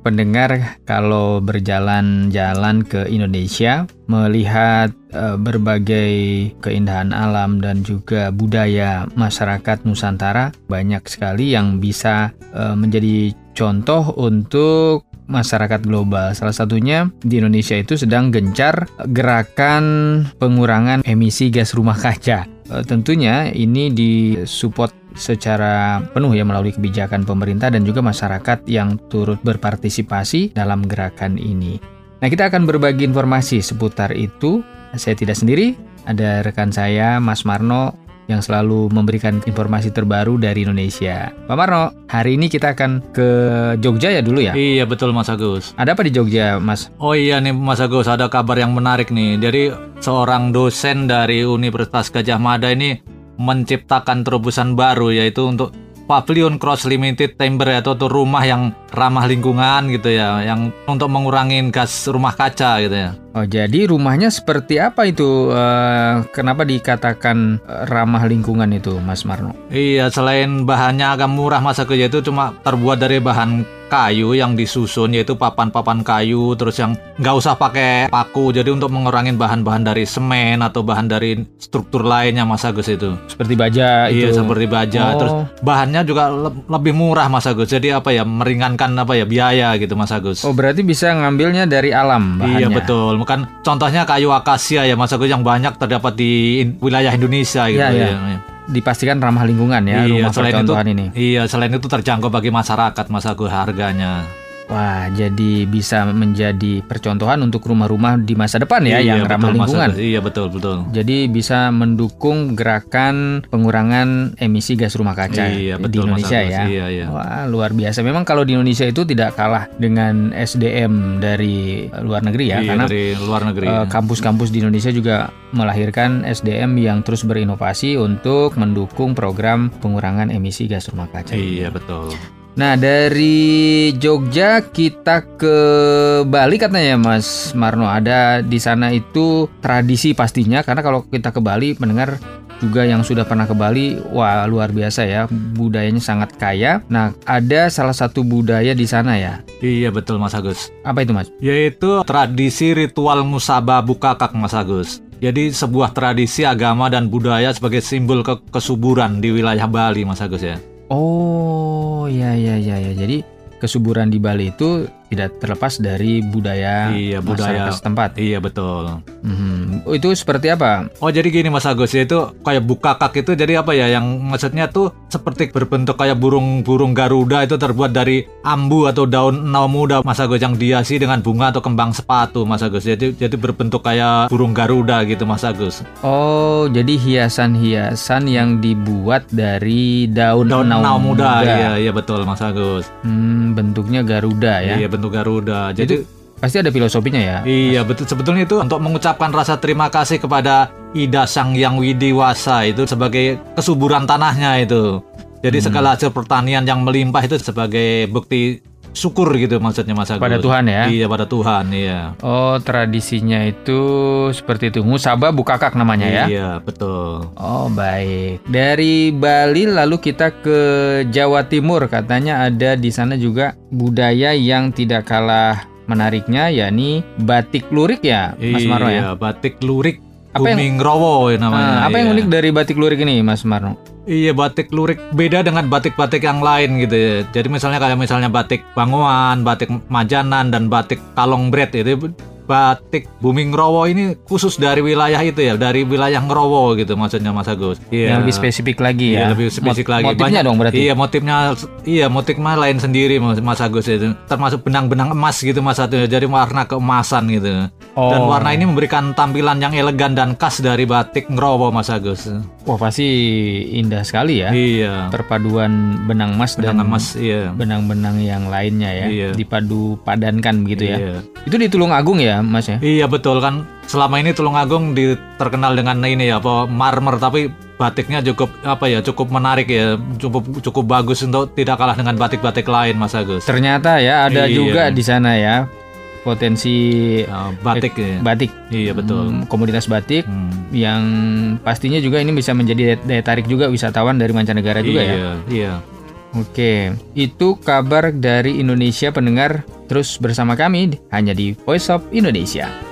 pendengar kalau berjalan-jalan ke Indonesia, melihat berbagai keindahan alam dan juga budaya masyarakat Nusantara, banyak sekali yang bisa menjadi contoh untuk masyarakat global. Salah satunya di Indonesia itu sedang gencar gerakan pengurangan emisi gas rumah kaca. Tentunya ini disupport secara penuh ya melalui kebijakan pemerintah dan juga masyarakat yang turut berpartisipasi dalam gerakan ini. Nah, kita akan berbagi informasi seputar itu. Saya tidak sendiri, ada rekan saya Mas Marno yang selalu memberikan informasi terbaru dari Indonesia. Pak Marno, hari ini kita akan ke Jogja ya dulu ya? Iya betul Mas Agus. Ada apa di Jogja, Mas? Oh iya nih Mas Agus, ada kabar yang menarik nih. Jadi seorang dosen dari Universitas Gadjah Mada ini menciptakan terobosan baru, yaitu untuk Pavilion Cross Limited Timber, atau rumah yang ramah lingkungan gitu ya, yang untuk mengurangi gas rumah kaca gitu ya. Oh, jadi rumahnya seperti apa itu? Kenapa dikatakan ramah lingkungan itu, Mas Marno? Iya, selain bahannya agak murah Mas Agus, yaitu cuma terbuat dari bahan kayu yang disusun, yaitu papan-papan kayu, terus yang nggak usah pakai paku, jadi untuk mengurangi bahan-bahan dari semen atau bahan dari struktur lainnya Mas Agus itu. Seperti baja itu? Iya, seperti baja. Terus bahannya juga lebih murah Mas Agus, jadi meringankan biaya gitu Mas Agus. Oh, berarti bisa ngambilnya dari alam bahannya? Iya betul, kan contohnya kayu akasia ya Mas Agus, yang banyak terdapat di wilayah Indonesia gitu. Iya. Dipastikan ramah lingkungan ya, iya, rumah percontohan ini. Iya, selain itu terjangkau bagi masyarakat Mas Agus harganya. Wah, jadi bisa menjadi percontohan untuk rumah-rumah di masa depan ya, yang ramah lingkungan. Iya, betul. Jadi bisa mendukung gerakan pengurangan emisi gas rumah kaca di Indonesia ya. Iya. Wah, luar biasa. Memang kalau di Indonesia itu tidak kalah dengan SDM dari luar negeri ya, karena dari luar negeri. Kampus-kampus di Indonesia juga melahirkan SDM yang terus berinovasi untuk mendukung program pengurangan emisi gas rumah kaca. Iya, betul. Nah, dari Jogja kita ke Bali katanya Mas Marno. Ada di sana itu tradisi pastinya, karena kalau kita ke Bali, pendengar juga yang sudah pernah ke Bali, wah luar biasa ya, budayanya sangat kaya. Nah, ada salah satu budaya di sana ya? Iya betul Mas Agus. Apa itu Mas? Yaitu tradisi ritual Musaba Bukakak Mas Agus. Jadi sebuah tradisi agama dan budaya sebagai simbol kesuburan di wilayah Bali Mas Agus ya. Oh, ya. Jadi kesuburan di Bali itu tidak terlepas dari budaya masyarakat setempat. Iya betul. Itu seperti apa? Oh jadi gini Mas Agus, yaitu kayak bukakak itu jadi yang maksudnya tuh seperti berbentuk kayak burung Garuda, itu terbuat dari ambu atau daun nao muda Mas Agus, yang dihiasi dengan bunga atau kembang sepatu Mas Agus. Jadi berbentuk kayak burung Garuda gitu Mas Agus. Oh, jadi hiasan-hiasan yang dibuat dari daun nao muda. Iya betul Mas Agus. Bentuknya Garuda ya. Iya, bentuk Garuda. Jadi pasti ada filosofinya ya. Iya betul, sebetulnya itu untuk mengucapkan rasa terima kasih kepada Ida Sang Yang Widiwasa itu sebagai kesuburan tanahnya itu. Jadi segala hasil pertanian yang melimpah itu sebagai bukti syukur gitu maksudnya Mas Agus. Pada Tuhan ya? Iya, pada Tuhan, iya. Oh, tradisinya itu seperti itu. Musaba Bukakak namanya ya? Iya, betul. Oh, baik. Dari Bali lalu kita ke Jawa Timur. Katanya ada di sana juga budaya yang tidak kalah menariknya, yakni batik lurik ya, Mas Marno ya? Iya, batik lurik. Buming-Rowo namanya. Apa yang unik dari batik lurik ini, Mas Marno? Iya, batik lurik beda dengan batik-batik yang lain gitu ya. Jadi misalnya batik Banguan, batik Majanan, dan batik Kalongbret itu, batik Buming-Rowo ini khusus dari wilayah itu ya, dari wilayah Ngrowo gitu maksudnya Mas Agus. Iya. Yang lebih spesifik lagi ya. Iya, lebih spesifik lagi. Motifnya dong berarti. Iya, motifnya lain sendiri Mas Agus itu. Termasuk benang-benang emas gitu Mas Agus. Jadi warna keemasan gitu. Oh. Dan warna ini memberikan tampilan yang elegan dan khas dari batik Ngrowo Mas Agus. Wah, pasti indah sekali ya. Iya. Perpaduan benang emas dan iya, benang-benang yang lainnya ya. Iya. Dipadu padankan begitu ya. Iya. Itu di Tulungagung ya, Mas ya? Iya, betul kan. Selama ini Tulungagung terkenal dengan ini ya, marmer, tapi batiknya cukup menarik ya, cukup bagus untuk tidak kalah dengan batik-batik lain Mas Agus. Ternyata ya ada juga di sana ya potensi batik ya. Batik. Iya, betul. Komoditas batik yang pastinya juga ini bisa menjadi daya tarik juga wisatawan dari mancanegara juga ya. Iya. Oke, itu kabar dari Indonesia pendengar. terus bersama kami hanya di Voice of Indonesia.